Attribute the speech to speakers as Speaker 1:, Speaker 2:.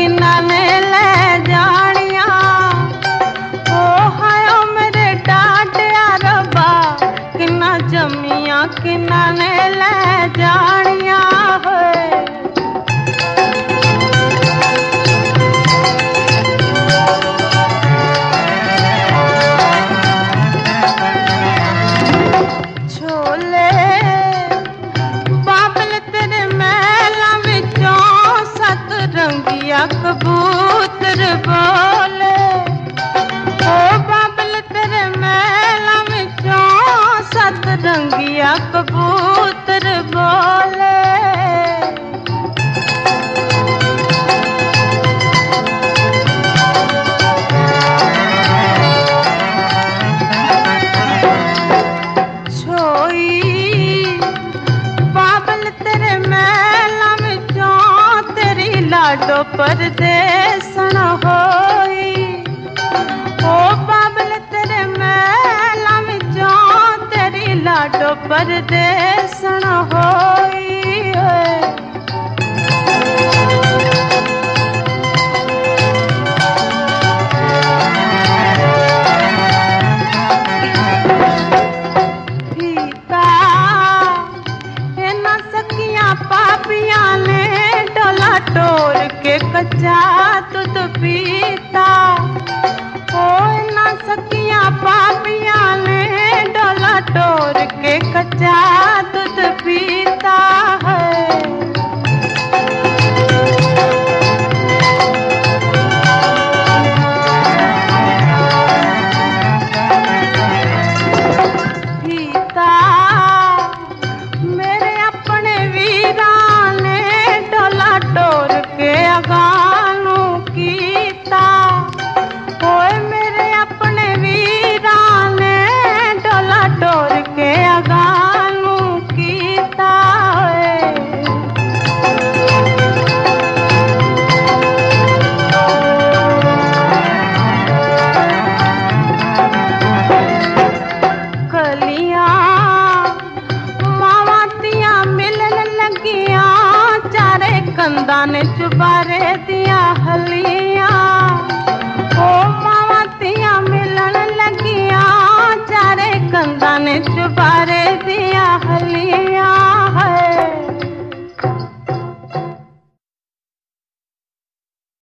Speaker 1: किन्ना ने ले जानिया। ओ हायो मेरे डाटिया रब्बा किन्ना जमिया किन्ना ने ले जानिया। छोले बाबल तेरे महला विचों सत रंगिया कबूतर बोले। ओ बाबल तेरे महला विचों सत रंगिया कबूतर बोले। लाडो परदेसन होई। ओ बाबल तेरे महला विचों तेरी लाडो परदेसन होई। फीता इना सकियां पापियां ने डोला टोर के कच्चा दूध पीता। ओ ना सकियां पापियां ने डोला टोर के कच्चा दूध पीता है। पीता मेरे अपने वीरा ने डोला टोर के अगानू कीता। ओए मेरे अपने वीरा ने डोला टोर के अगानू कीता। कलियां मावातियां मिलन लगियां चारे कंधा ने चुबारे दिया हलियां। ओ मावातियां मिलन लगियां चारे कंधा ने चुबारे दिया